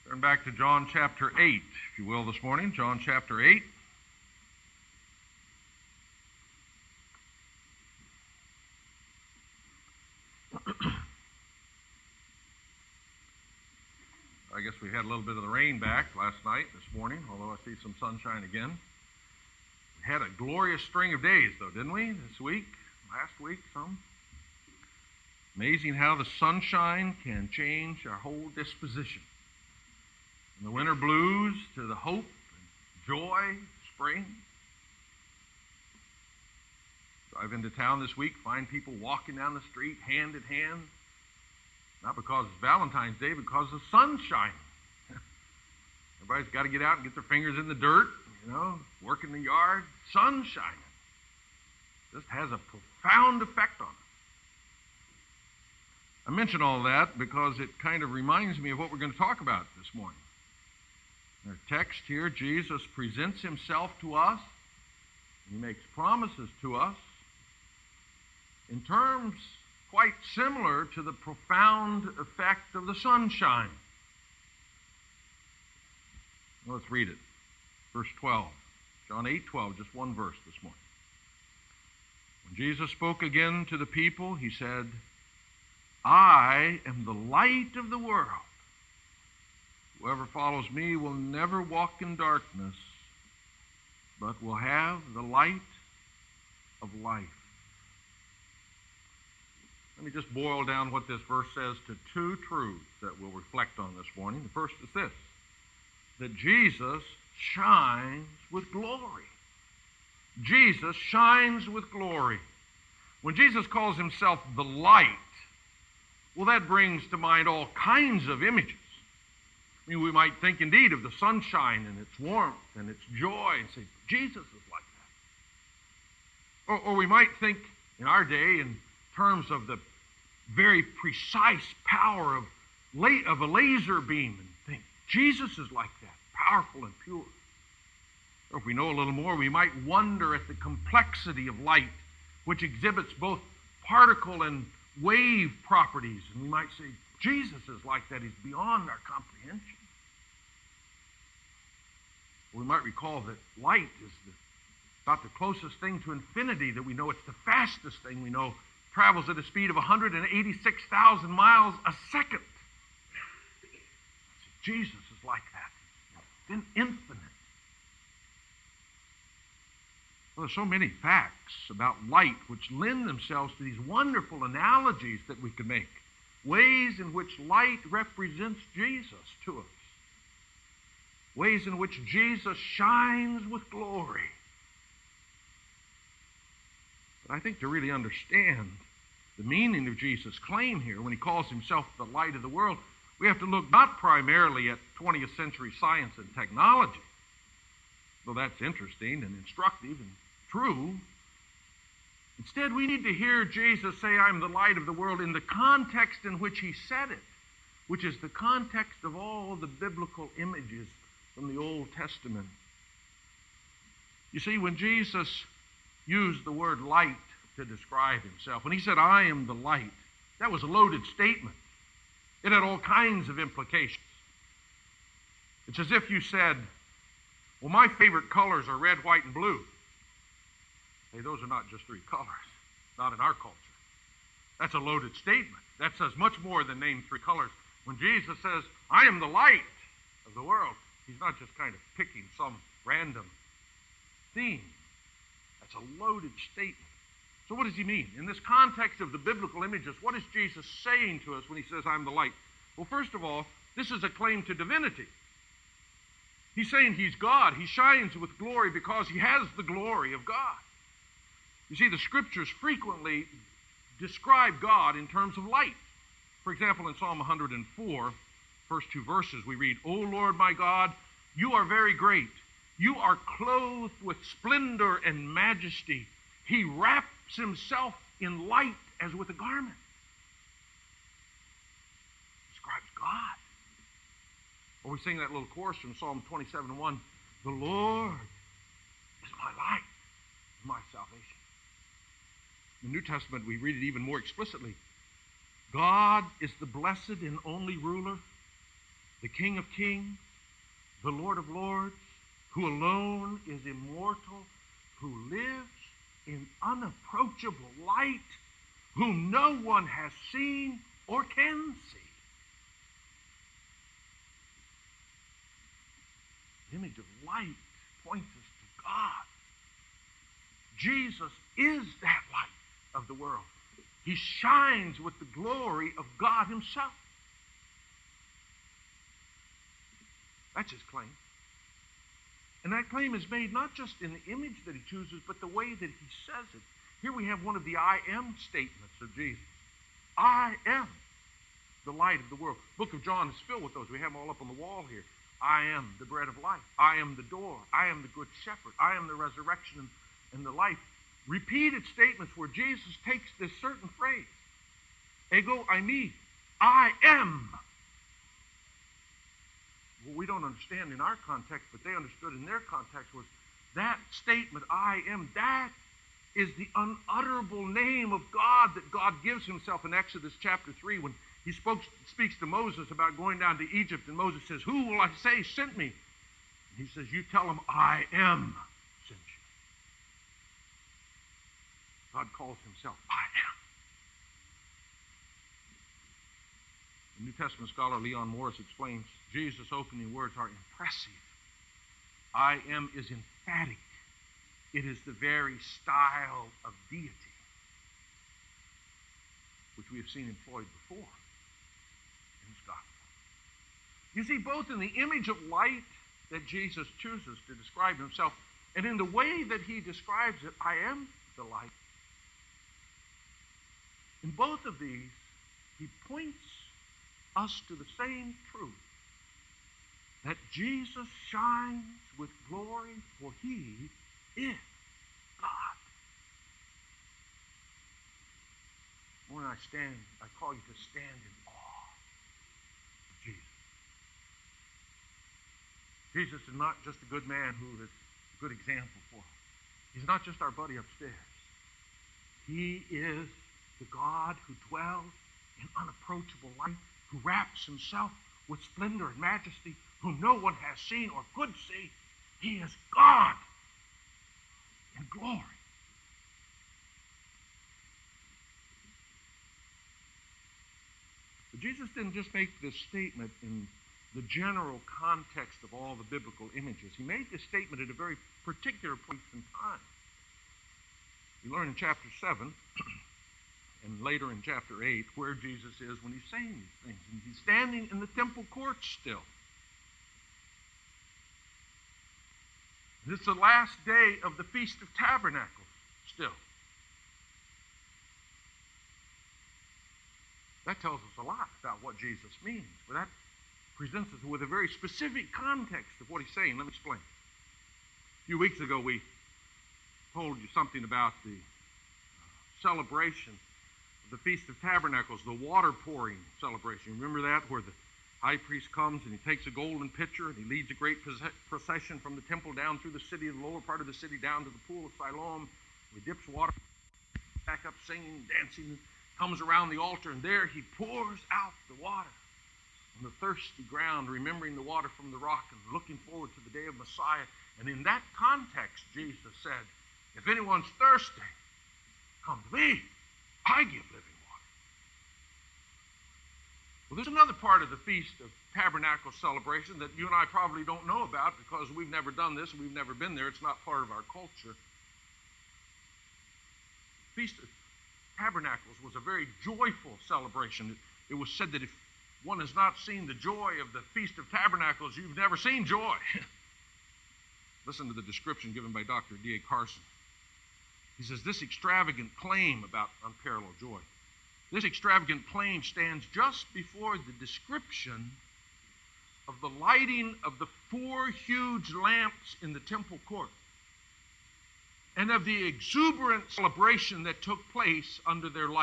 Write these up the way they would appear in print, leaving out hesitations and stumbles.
Turn back to John chapter 8, if you will, this morning. John chapter 8. I guess we had a little bit of the rain back last night, this morning, although I see some sunshine again. We had a glorious string of days, though, didn't we? This week, last week, some. Amazing how the sunshine can change our whole disposition. From the winter blues to the hope and joy, spring. Drive into town this week, find people walking down the street hand in hand. Not because it's Valentine's Day, but because the sun's shining. Everybody's got to get out and get their fingers in the dirt, work in the yard. Sun's shining. Just has a profound effect on us. I mention all that because it kind of reminds me of what we're going to talk about this morning. In our text here, Jesus presents himself to us. He makes promises to us in terms quite similar to the profound effect of the sunshine. Let's read it. Verse 12. John 8:12, just one verse this morning. When Jesus spoke again to the people, he said, I am the light of the world. Whoever follows me will never walk in darkness, but will have the light of life. Let me just boil down what this verse says to two truths that we'll reflect on this morning. The first is this, that Jesus shines with glory. Jesus shines with glory. When Jesus calls himself the light, well, that brings to mind all kinds of images. I mean, we might think indeed of the sunshine and its warmth and its joy and say, Jesus is like that. Or we might think in our day in terms of the very precise power of a laser beam and think, Jesus is like that, powerful and pure. Or if we know a little more, we might wonder at the complexity of light, which exhibits both particle and wave properties. And we might say, Jesus is like that. He's beyond our comprehension. We might recall that light is about the closest thing to infinity that we know. It's the fastest thing we know. Travels at a speed of 186,000 miles a second. Jesus is like that. Infinite. Well, there's so many facts about light which lend themselves to these wonderful analogies that we could make. Ways in which light represents Jesus to us. Ways in which Jesus shines with glory. But I think to really understand the meaning of Jesus' claim here, when he calls himself the light of the world, we have to look not primarily at 20th century science and technology, though that's interesting and instructive and true. Instead, we need to hear Jesus say, I'm the light of the world, in the context in which he said it, which is the context of all the biblical images from the Old Testament. You see, when Jesus used the word light to describe himself, when he said, I am the light, that was a loaded statement. It had all kinds of implications. It's as if you said, well, my favorite colors are red, white, and blue. Hey, those are not just three colors, not in our culture. That's a loaded statement. That says much more than name three colors. When Jesus says, I am the light of the world, he's not just kind of picking some random theme. That's a loaded statement. So what does he mean? In this context of the biblical images, what is Jesus saying to us when he says, I'm the light? Well, first of all, this is a claim to divinity. He's saying he's God. He shines with glory because he has the glory of God. You see, the scriptures frequently describe God in terms of light. For example, in Psalm 104, first two verses, we read, O Lord my God, you are very great. You are clothed with splendor and majesty. He wraps himself in light as with a garment. Describes God. Or we sing that little chorus from Psalm 27:1. The Lord is my light and my salvation. In the New Testament, we read it even more explicitly. God is the blessed and only ruler, the King of Kings, the Lord of Lords, who alone is immortal, who lives in unapproachable light, whom no one has seen or can see. The image of light points us to God. Jesus is that light of the world. He shines with the glory of God himself. That's his claim. And that claim is made not just in the image that he chooses, but the way that he says it. Here we have one of the I am statements of Jesus. I am the light of the world. The book of John is filled with those. We have them all up on the wall here. I am the bread of life. I am the door. I am the good shepherd. I am the resurrection and the life. Repeated statements where Jesus takes this certain phrase, ego eimi, I am. What we don't understand in our context, but they understood in their context, was that statement, I am, that is the unutterable name of God that God gives himself in Exodus chapter 3 when he speaks to Moses about going down to Egypt, and Moses says, who will I say sent me? And he says, you tell him, I am sent you. God calls himself, I am. The New Testament scholar Leon Morris explains, Jesus' opening words are impressive. I am is emphatic. It is the very style of deity, which we have seen employed before in his gospel. You see, both in the image of light that Jesus chooses to describe himself, and in the way that he describes it, I am the light. In both of these, he points us to the same truth, that Jesus shines with glory, for he is God. When I call you to stand in awe of Jesus. Jesus is not just a good man who is a good example for us. He's not just our buddy upstairs. He is the God who dwells in unapproachable light, who wraps himself with splendor and majesty, whom no one has seen or could see. He is God in glory. But Jesus didn't just make this statement in the general context of all the biblical images. He made this statement at a very particular place in time. You learn in chapter 7 and later in chapter 8 where Jesus is when he's saying these things. And he's standing in the temple courts still. It's the last day of the Feast of Tabernacles still. That tells us a lot about what Jesus means. But that presents us with a very specific context of what he's saying. Let me explain. A few weeks ago we told you something about the celebration of the Feast of Tabernacles, the water pouring celebration. Remember that? Where the high priest comes and he takes a golden pitcher and he leads a great procession from the temple down through the city, the lower part of the city, down to the pool of Siloam. He dips water, back up singing, dancing, comes around the altar, and there he pours out the water on the thirsty ground, remembering the water from the rock and looking forward to the day of Messiah. And in that context, Jesus said, if anyone's thirsty, come to me. I give living water. Well, there's another part of the Feast of Tabernacle celebration that you and I probably don't know about because we've never done this and we've never been there. It's not part of our culture. Feast of Tabernacles was a very joyful celebration. It was said that if one has not seen the joy of the Feast of Tabernacles, you've never seen joy. Listen to the description given by Dr. D.A. Carson. He says, this extravagant claim about unparalleled joy, this extravagant claim stands just before the description of the lighting of the 4 huge lamps in the temple court and of the exuberant celebration that took place under their light.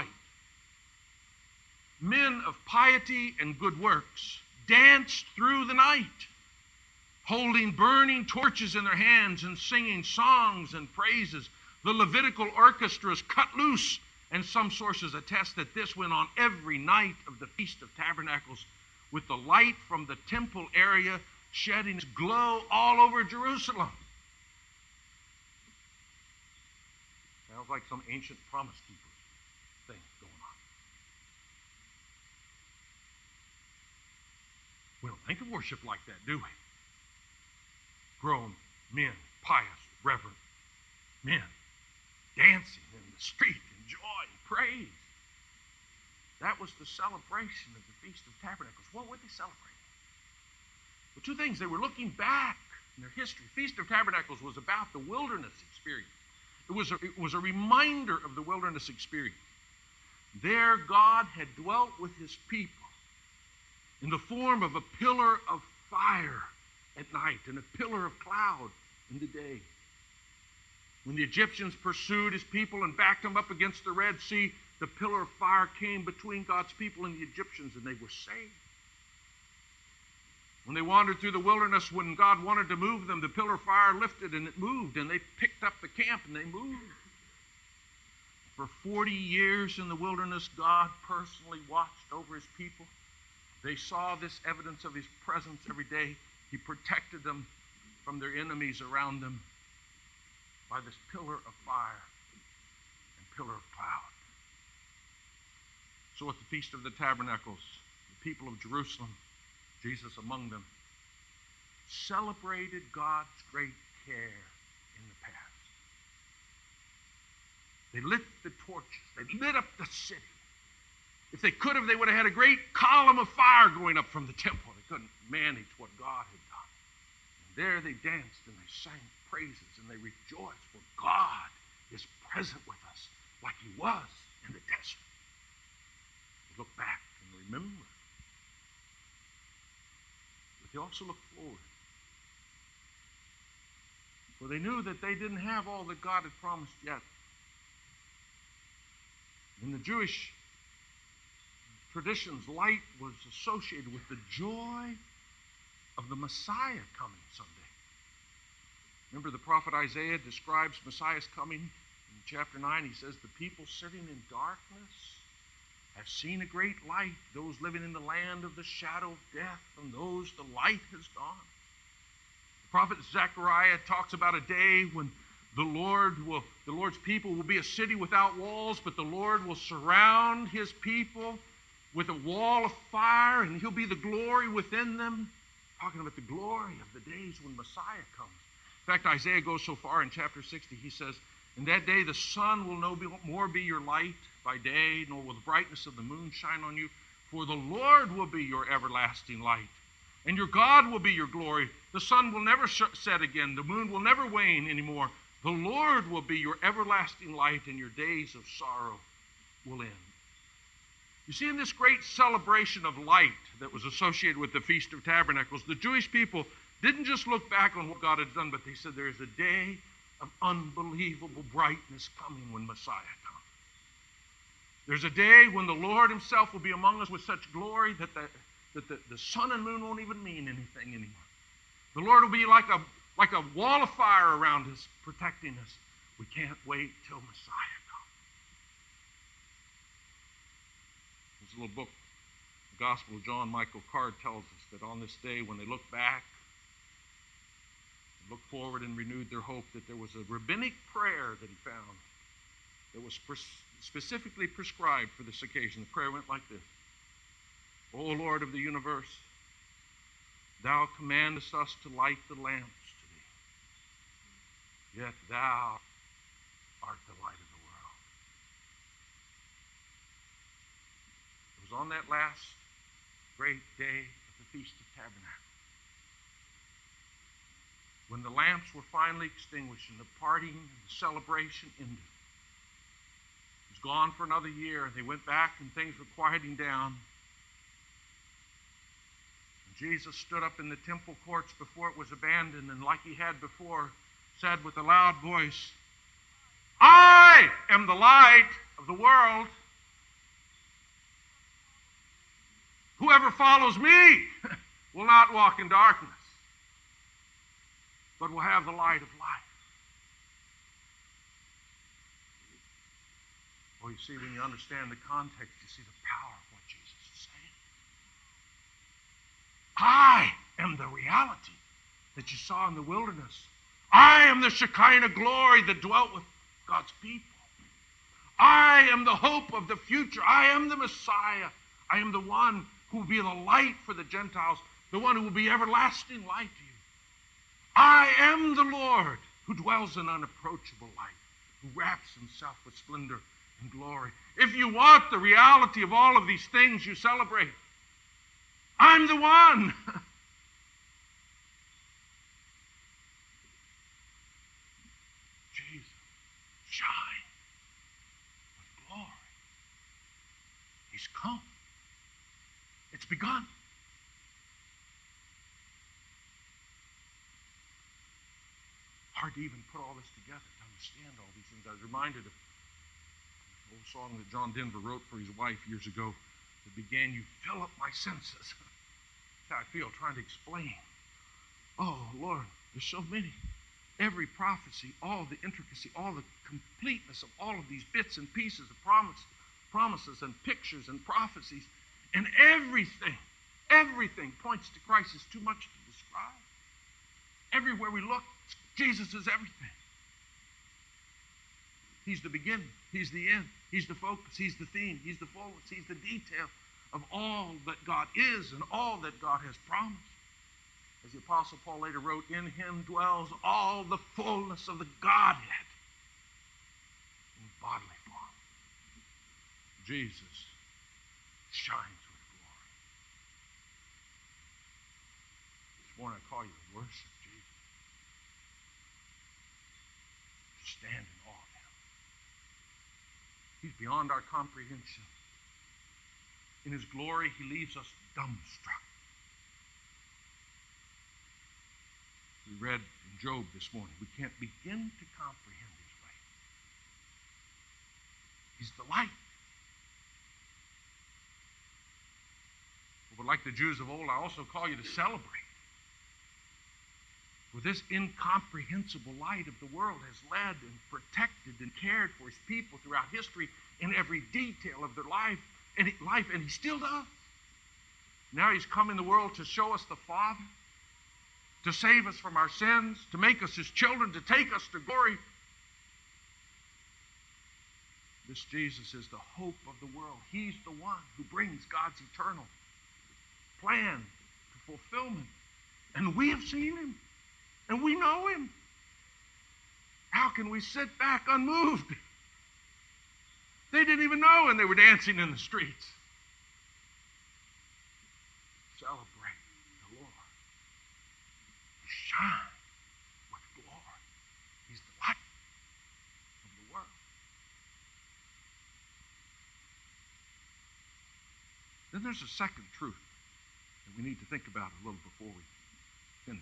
Men of piety and good works danced through the night, holding burning torches in their hands and singing songs and praises. The Levitical orchestras cut loose, and some sources attest that this went on every night of the Feast of Tabernacles with the light from the temple area shedding its glow all over Jerusalem. Sounds like some ancient Promise Keepers thing going on. We don't think of worship like that, do we? Grown men, pious, reverent men, dancing in the street in joy and praise. That was the celebration of the Feast of Tabernacles. What were they celebrating? Well, two things. They were looking back in their history. Feast of Tabernacles was about the wilderness experience. It was a reminder of the wilderness experience. There God had dwelt with his people in the form of a pillar of fire at night and a pillar of cloud in the day. When the Egyptians pursued his people and backed them up against the Red Sea, the pillar of fire came between God's people and the Egyptians, and they were saved. When they wandered through the wilderness, when God wanted to move them, the pillar of fire lifted and it moved, and they picked up the camp and they moved. For 40 years in the wilderness, God personally watched over his people. They saw this evidence of his presence every day. He protected them from their enemies around them by this pillar of fire and pillar of cloud. So at the Feast of the Tabernacles, the people of Jerusalem, Jesus among them, celebrated God's great care in the past. They lit the torches. They lit up the city. If they could have, they would have had a great column of fire going up from the temple. They couldn't manage what God had done. And there they danced and they sang praises and they rejoiced, for God is present with us like he was in the desert. They look back and remember. But they also look forward. For they knew that they didn't have all that God had promised yet. In the Jewish traditions, light was associated with the joy of the Messiah coming someday. Remember, the prophet Isaiah describes Messiah's coming in chapter 9. He says, the people sitting in darkness have seen a great light. Those living in the land of the shadow of death, from those the light has dawned. The prophet Zechariah talks about a day when the Lord's people will be a city without walls, but the Lord will surround his people with a wall of fire, and he'll be the glory within them. Talking about the glory of the days when Messiah comes. In fact, Isaiah goes so far in chapter 60, he says, in that day the sun will no more be your light by day, nor will the brightness of the moon shine on you, for the Lord will be your everlasting light, and your God will be your glory. The sun will never set again, the moon will never wane anymore. The Lord will be your everlasting light, and your days of sorrow will end. You see, in this great celebration of light that was associated with the Feast of Tabernacles, the Jewish people didn't just look back on what God had done, but they said there is a day of unbelievable brightness coming when Messiah comes. There's a day when the Lord himself will be among us with such glory that the sun and moon won't even mean anything anymore. The Lord will be like a wall of fire around us, protecting us. We can't wait till Messiah comes. There's a little book, The Gospel of John. Michael Card tells us that on this day, when they look back, looked forward and renewed their hope, that there was a rabbinic prayer that he found that was specifically prescribed for this occasion. The prayer went like this: O Lord of the universe, thou commandest us to light the lamps today, yet thou art the light of the world. It was on that last great day of the Feast of Tabernacles, when the lamps were finally extinguished and the partying and the celebration ended. It was gone for another year, and they went back and things were quieting down. And Jesus stood up in the temple courts before it was abandoned, and like he had before, said with a loud voice, I am the light of the world. Whoever follows me will not walk in darkness, but will have the light of life. Well, you see, when you understand the context, you see the power of what Jesus is saying. I am the reality that you saw in the wilderness. I am the Shekinah glory that dwelt with God's people. I am the hope of the future. I am the Messiah. I am the one who will be the light for the Gentiles, the one who will be everlasting light to you. I am the Lord who dwells in unapproachable light, who wraps himself with splendor and glory. If you want the reality of all of these things you celebrate, I'm the one. Jesus, shine with glory. He's come. It's begun. Hard to even put all this together, to understand all these things. I was reminded of an old song that John Denver wrote for his wife years ago that began, "You fill up my senses." That's how I feel trying to explain. Oh, Lord, there's so many. Every prophecy, all the intricacy, all the completeness of all of these bits and pieces of promises and pictures and prophecies, and everything points to Christ. Is too much to describe. Everywhere we look, Jesus is everything. He's the beginning. He's the end. He's the focus. He's the theme. He's the fullness. He's the detail of all that God is and all that God has promised. As the Apostle Paul later wrote, in him dwells all the fullness of the Godhead in bodily form. Jesus shines with glory. This morning I call you to worship Jesus. To stand in awe of him. He's beyond our comprehension. In his glory, he leaves us dumbstruck. We read in Job this morning, we can't begin to comprehend his ways. He's the light. But like the Jews of old, I also call you to celebrate. For this incomprehensible light of the world has led and protected and cared for his people throughout history in every detail of their life, and he still does. Now he's come in the world to show us the Father, to save us from our sins, to make us his children, to take us to glory. This Jesus is the hope of the world. He's the one who brings God's eternal plan to fulfillment. And we have seen him. And we know him. How can we sit back unmoved? They didn't even know, and they were dancing in the streets. Celebrate the Lord. He shines with glory. He's the light of the world. Then there's a second truth that we need to think about a little before we finish.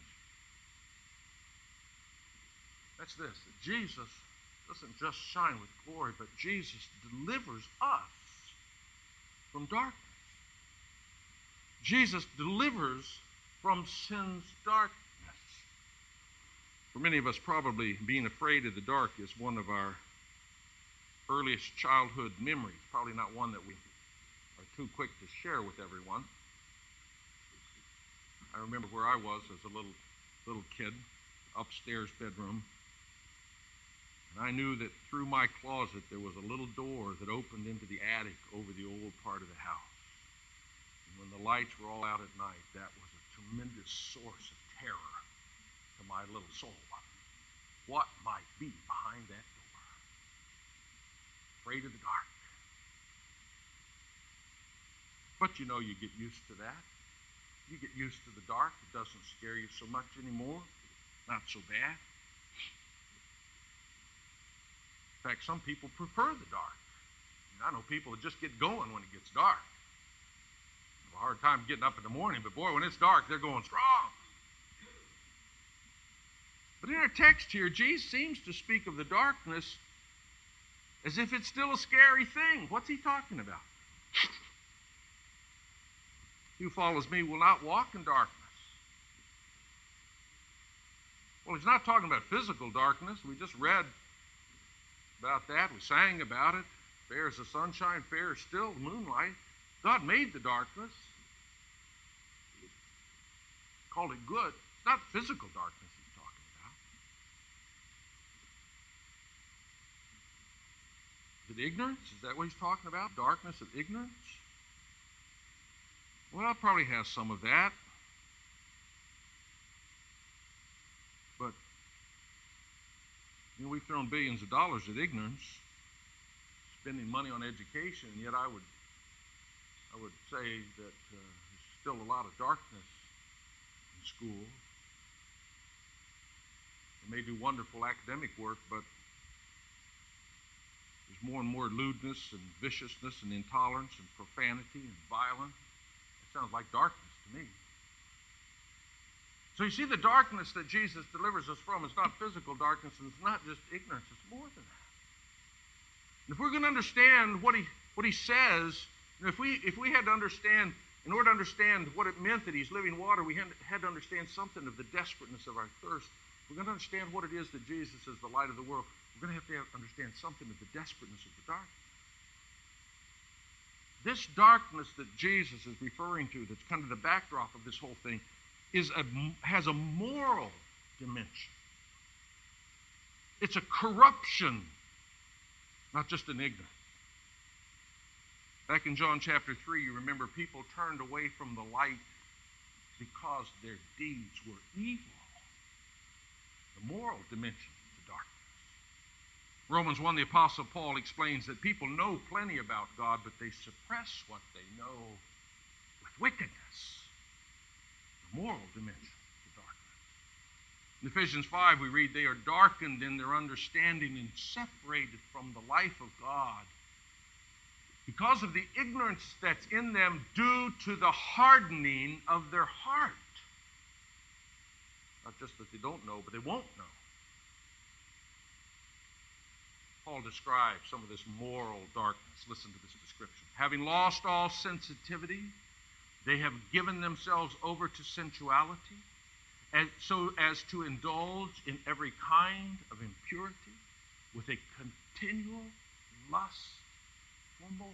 That's this, that Jesus doesn't just shine with glory, but Jesus delivers us from darkness. Jesus delivers from sin's darkness. For many of us, probably being afraid of the dark is one of our earliest childhood memories, probably not one that we are too quick to share with everyone. I remember where I was as a little kid, upstairs bedroom. And I knew that through my closet there was a little door that opened into the attic over the old part of the house. And when the lights were all out at night, that was a tremendous source of terror to my little soul. What might be behind that door? Afraid of the dark. But you know, you get used to that. You get used to the dark. It doesn't scare you so much anymore. Not so bad. In fact, some people prefer the dark. I know people that just get going when it gets dark. They have a hard time getting up in the morning, but boy, when it's dark, they're going strong. But in our text here, Jesus seems to speak of the darkness as if it's still a scary thing. What's he talking about? He who follows me will not walk in darkness. Well, he's not talking about physical darkness. We just read about that. We sang about it. Fair as the sunshine, fair as still the moonlight. God made the darkness. called it good. It's not physical darkness he's talking about. Is it ignorance? Is that what he's talking about? Darkness of ignorance? Well, it probably has some of that. But, we've thrown billions of dollars at ignorance, spending money on education, and yet I would say that there's still a lot of darkness in school. They may do wonderful academic work, but there's more and more lewdness and viciousness and intolerance and profanity and violence. It sounds like darkness to me. So you see, the darkness that Jesus delivers us from is not physical darkness, and it's not just ignorance. It's more than that. And if we're going to understand what he says, and if we had to understand, in order to understand what it meant that he's living water, we had to understand something of the desperateness of our thirst. If we're going to understand what it is that Jesus is the light of the world, we're going to have to understand something of the desperateness of the darkness. This darkness that Jesus is referring to, that's kind of the backdrop of this whole thing, has a moral dimension. It's a corruption, not just an ignorance. Back in John chapter 3, you remember people turned away from the light because their deeds were evil. The moral dimension of the darkness. Romans 1, the Apostle Paul explains that people know plenty about God, but they suppress what they know with wickedness. The moral dimension of the darkness. In Ephesians 5, we read, they are darkened in their understanding and separated from the life of God because of the ignorance that's in them due to the hardening of their heart. Not just that they don't know, but they won't know. Paul describes some of this moral darkness. Listen to this description. Having lost all sensitivity, they have given themselves over to sensuality, and so as to indulge in every kind of impurity with a continual lust for more.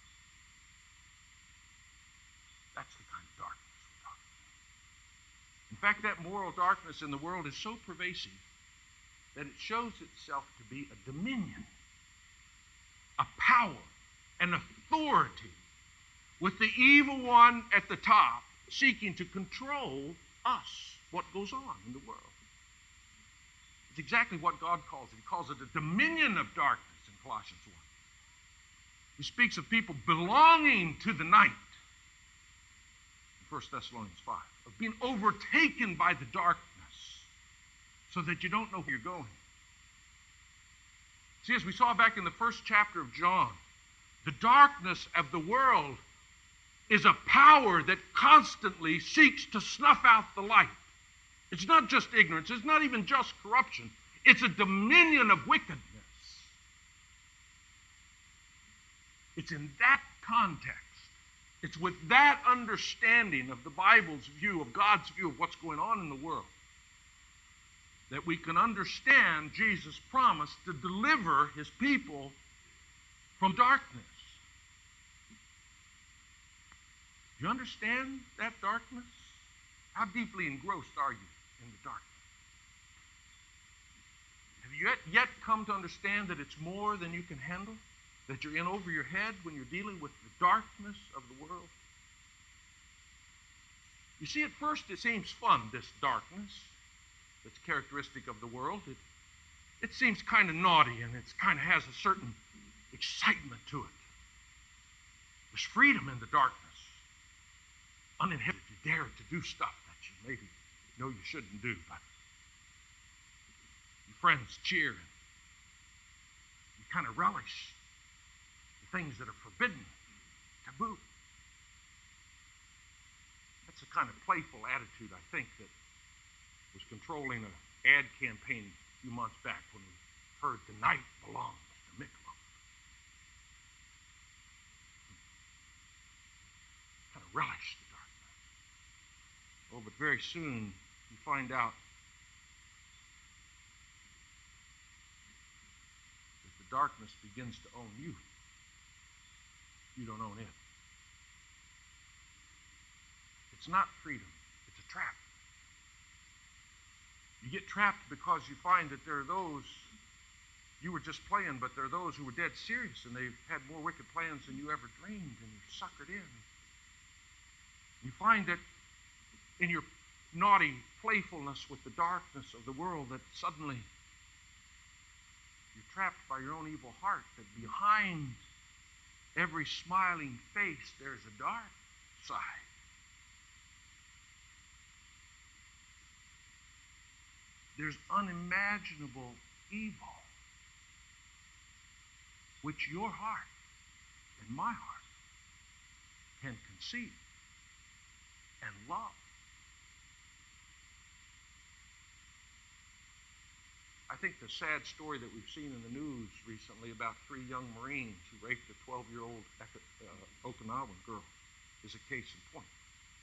That's the kind of darkness we're talking about. In fact, that moral darkness in the world is so pervasive that it shows itself to be a dominion, a power, an authority, with the evil one at the top seeking to control us, what goes on in the world. It's exactly what God calls it. He calls it a dominion of darkness in Colossians 1. He speaks of people belonging to the night in 1 Thessalonians 5, of being overtaken by the darkness so that you don't know where you're going. See, as we saw back in the first chapter of John, the darkness of the world is a power that constantly seeks to snuff out the light. It's not just ignorance. It's not even just corruption. It's a dominion of wickedness. It's in that context. It's with that understanding of the Bible's view, of God's view of what's going on in the world, that we can understand Jesus' promise to deliver his people from darkness. Do you understand that darkness? How deeply engrossed are you in the darkness? Have you yet come to understand that it's more than you can handle? That you're in over your head when you're dealing with the darkness of the world? You see, at first it seems fun, this darkness that's characteristic of the world. It seems kind of naughty, and it kind of has a certain excitement to it. There's freedom in the darkness. Uninhibited, you dare to do stuff that you maybe know you shouldn't do, but your friends cheer, and you kind of relish the things that are forbidden, taboo. That's the kind of playful attitude, I think, that was controlling an ad campaign a few months back when we heard the night belongs to Michelob. Kind of relish the darkness. Oh, but very soon you find out that the darkness begins to own you. You don't own it. It's not freedom. It's a trap. You get trapped because you find that there are those, you were just playing, but there are those who were dead serious, and they've had more wicked plans than you ever dreamed, and you're suckered in. You find that in your naughty playfulness with the darkness of the world, that suddenly you're trapped by your own evil heart, that behind every smiling face there's a dark side. There's unimaginable evil which your heart and my heart can conceive and love. I think the sad story that we've seen in the news recently about 3 young Marines who raped a 12-year-old Okinawan girl is a case in point.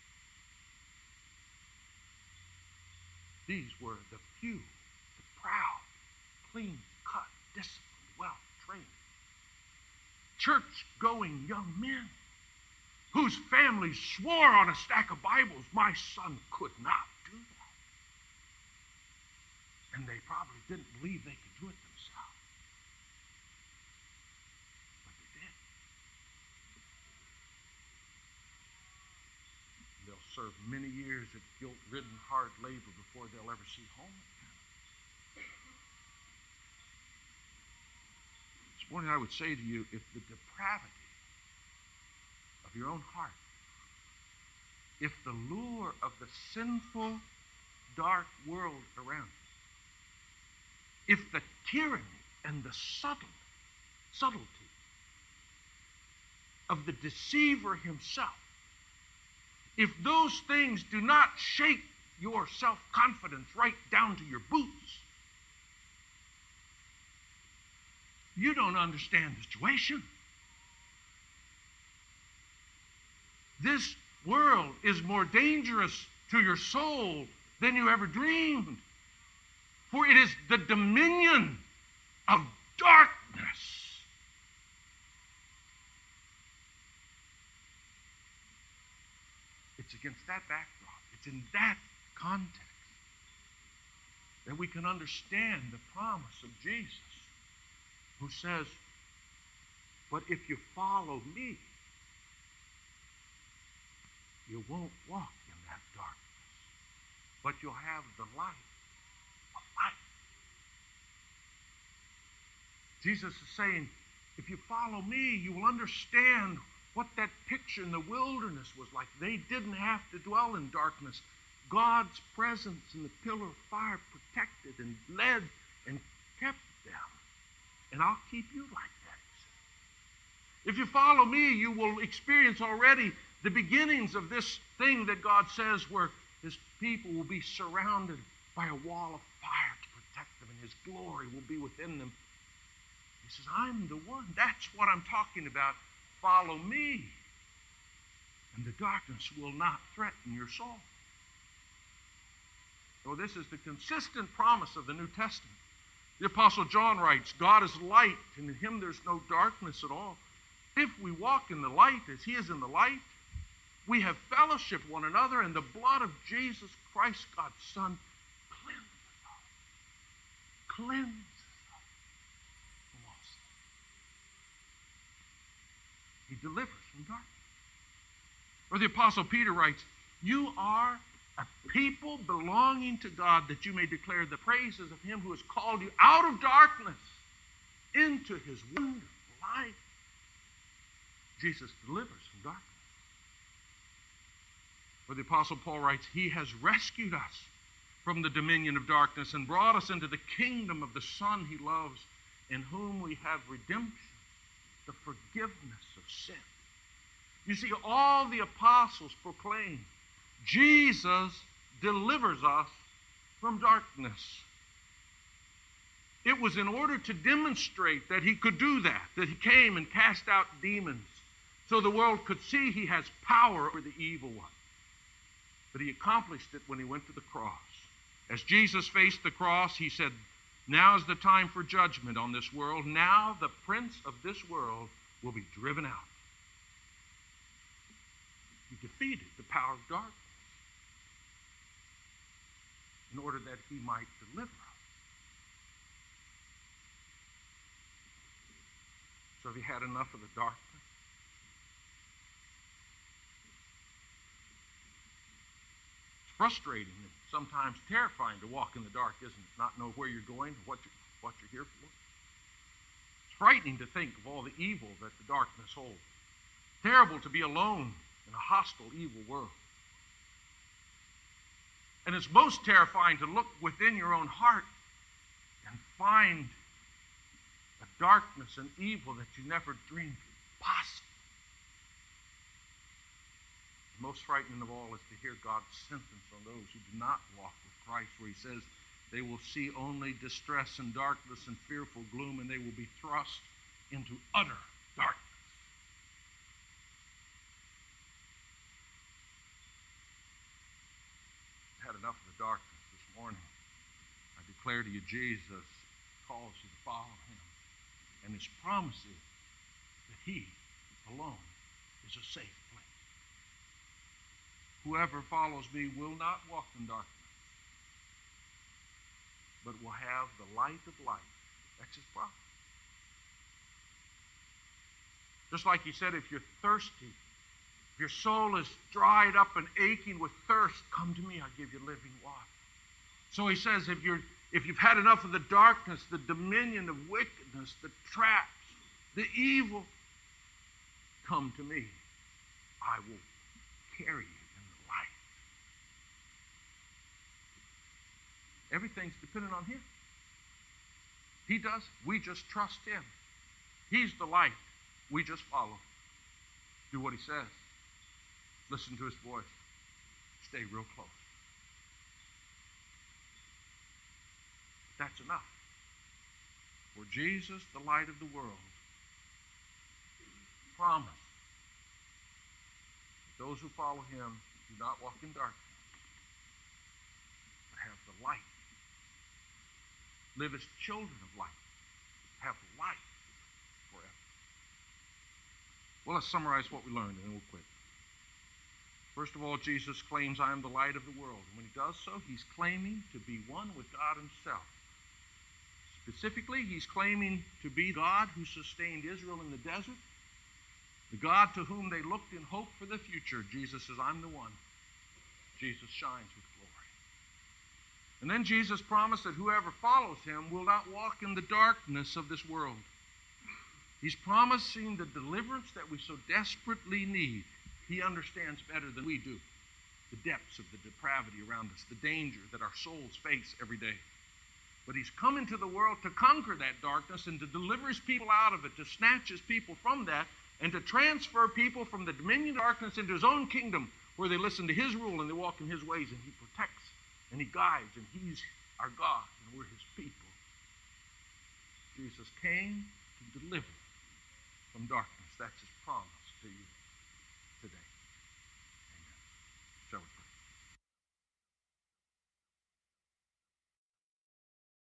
These were the few, the proud, clean-cut, disciplined, well-trained, church-going young men whose families swore on a stack of Bibles, my son could not do that. And they probably didn't believe they could do it themselves. But they did. They'll serve many years at guilt-ridden hard labor before they'll ever see home again. This morning I would say to you, if the depravity of your own heart, if the lure of the sinful, dark world around you, if the tyranny and the subtlety of the deceiver himself, if those things do not shake your self-confidence right down to your boots, you don't understand the situation. This world is more dangerous to your soul than you ever dreamed. For it is the dominion of darkness. It's against that backdrop, it's in that context that we can understand the promise of Jesus, who says, but if you follow me, you won't walk in that darkness, but you'll have the light. Jesus is saying, if you follow me, you will understand what that picture in the wilderness was like. They didn't have to dwell in darkness. God's presence in the pillar of fire protected and led and kept them. And I'll keep you like that, he said. If you follow me, you will experience already the beginnings of this thing that God says, where his people will be surrounded by a wall of fire to protect them, and his glory will be within them. He says, I'm the one. That's what I'm talking about. Follow me, and the darkness will not threaten your soul. So this is the consistent promise of the New Testament. The Apostle John writes, God is light, and in him there's no darkness at all. If we walk in the light as he is in the light, we have fellowship with one another, and the blood of Jesus Christ, God's Son, cleanses us. Cleanses us. He delivers from darkness. Or the Apostle Peter writes, you are a people belonging to God, that you may declare the praises of him who has called you out of darkness into his wonderful light. Jesus delivers from darkness. Or the Apostle Paul writes, he has rescued us from the dominion of darkness and brought us into the kingdom of the Son he loves, in whom we have redemption, the forgiveness of sin. You see, all the apostles proclaim, Jesus delivers us from darkness. It was in order to demonstrate that he could do that he came and cast out demons, so the world could see he has power over the evil one. But he accomplished it when he went to the cross. As Jesus faced the cross, he said, now is the time for judgment on this world. Now the prince of this world will be driven out. He defeated the power of darkness in order order that he might deliver us. So have you had enough of the darkness? It's frustrating and sometimes terrifying to walk in the dark, isn't it? Not know where you're going, what you're here for. It's frightening to think of all the evil that the darkness holds. Terrible to be alone in a hostile, evil world. And it's most terrifying to look within your own heart and find a darkness and evil that you never dreamed possible. Most frightening of all is to hear God's sentence on those who do not walk with Christ, where he says they will see only distress and darkness and fearful gloom, and they will be thrust into utter darkness. I've had enough of the darkness this morning. I declare to you, Jesus calls you to follow him, and his promise is that he alone is a safe place. Whoever follows me will not walk in darkness, but will have the light of life. That's his promise. Just like he said, if you're thirsty, if your soul is dried up and aching with thirst, come to me, I'll give you living water. So he says, if you've had enough of the darkness, the dominion of wickedness, the traps, the evil, come to me. I will carry you in the light. Everything's dependent on him. He does. We just trust him. He's the light. We just follow. Do what he says. Listen to his voice. Stay real close. That's enough. For Jesus, the light of the world, promised that those who follow him do not walk in darkness, but have the light. Live as children of light. Have light forever. Well, let's summarize what we learned and then we'll quit. First of all, Jesus claims, I am the light of the world. And when he does so, he's claiming to be one with God himself. Specifically, he's claiming to be God who sustained Israel in the desert, the God to whom they looked in hope for the future. Jesus says, I'm the one. Jesus shines with glory. And then Jesus promised that whoever follows him will not walk in the darkness of this world. He's promising the deliverance that we so desperately need. He understands better than we do the depths of the depravity around us, the danger that our souls face every day. But he's come into the world to conquer that darkness and to deliver his people out of it, to snatch his people from that, and to transfer people from the dominion of darkness into his own kingdom, where they listen to his rule and they walk in his ways, and he protects and he guides, and he's our God and we're his people. Jesus came to deliver from darkness. That's his promise.